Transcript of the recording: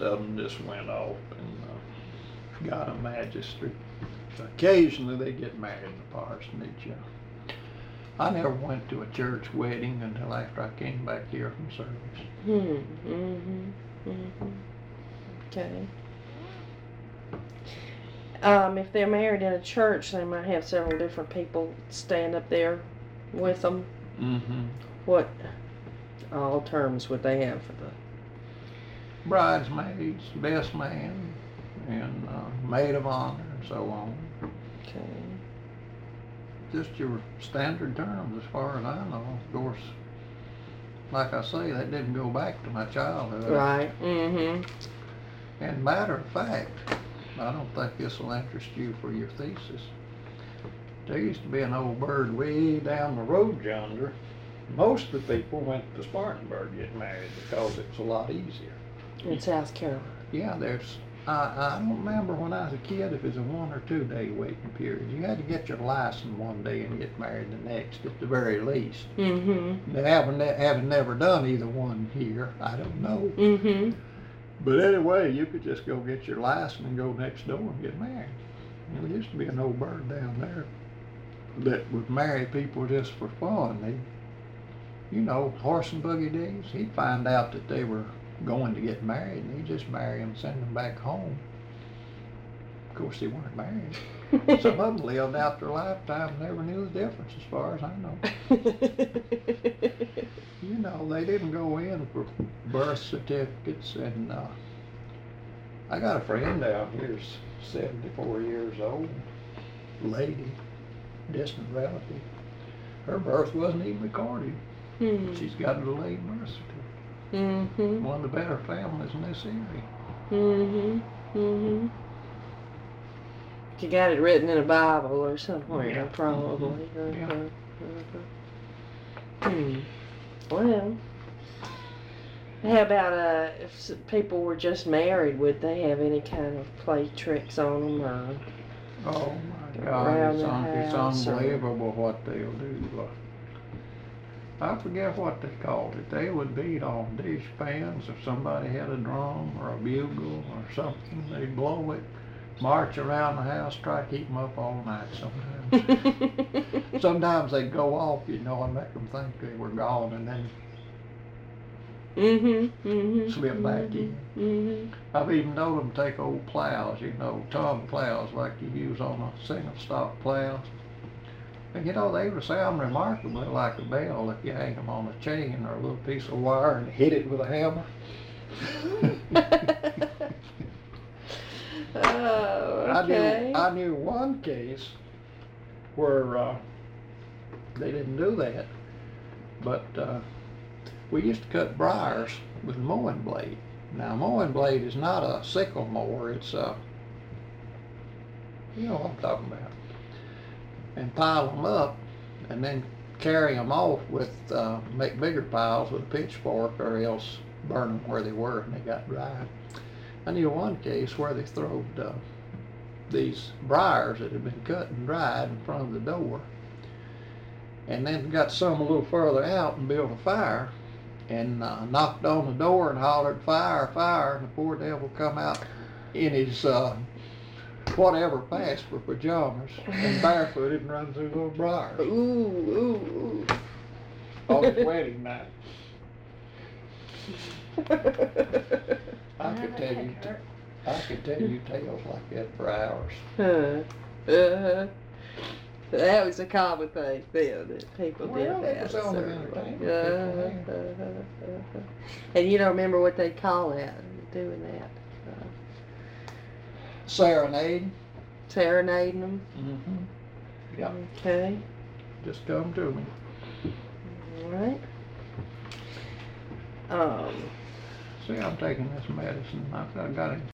of them just went off and got a magistrate. Occasionally they get married in the parsonage. I never went to a church wedding until after I came back here from service. Okay. If they're married in a church, they might have several different people stand up there with them. What all terms would they have for the bridesmaids, best man, and maid of honor, and so on. Okay. Just your standard terms as far as I know. Of course, like I say, that didn't go back to my childhood. Right. And matter of fact, I don't think this will interest you for your thesis. There used to be an old bird way down the road yonder. Most of the people went to Spartanburg to get married because it was a lot easier. In South Carolina. Yeah, I don't remember when I was a kid if it was a 1 or 2 day waiting period. You had to get your license one day and get married the next at the very least. They haven't never done either one here. I don't know. But anyway, you could just go get your license and go next door and get married. There used to be an old bird down there that would marry people just for fun. Horse and buggy days. He'd find out that they were going to get married and he'd just marry them and send them back home. Of course, they weren't married. Some of them lived out their lifetime and never knew the difference as far as I know. They didn't go in for birth certificates. And I got a friend down here, 74 years old, lady, distant relative. Her birth wasn't even recorded. She's got a delayed birth certificate. One of the better families in this area. You got it written in a Bible or somewhere, probably. Well, how about if people were just married, would they have any kind of play tricks on them or? Oh my God, it's unbelievable what they'll do. I forget what they called it. They would beat on dish pans if somebody had a drum or a bugle or something. They'd blow it, march around the house, try to keep them up all night sometimes. Sometimes they'd go off, and make them think they were gone and then slip back in. I've even known them take old plows, tongue plows like you use on a single stock plow. And they would sound remarkably like a bell if you hang them on a chain or a little piece of wire and hit it with a hammer. Oh, okay. I knew one case where they didn't do that, but we used to cut briars with a mowing blade. Now, a mowing blade is not a sickle mower, it's you know what I'm talking about. And pile them up and then carry them off with, make bigger piles with a pitchfork or else burn them where they were and they got dry. I knew one case where they throwed these briars that had been cut and dried in front of the door and then got some a little further out and built a fire and knocked on the door and hollered, "Fire, fire," and the poor devil come out in his whatever passed for pajamas and barefooted and run through those briars. Ooh. On his wedding night. I could tell you tales like that for hours. That was a common thing then that people did that. It was only entertainment. And you don't remember what they call that, doing that? Serenade. Serenading them? Yeah. Okay. Just come to me. All right. See, I'm taking this medicine. I've got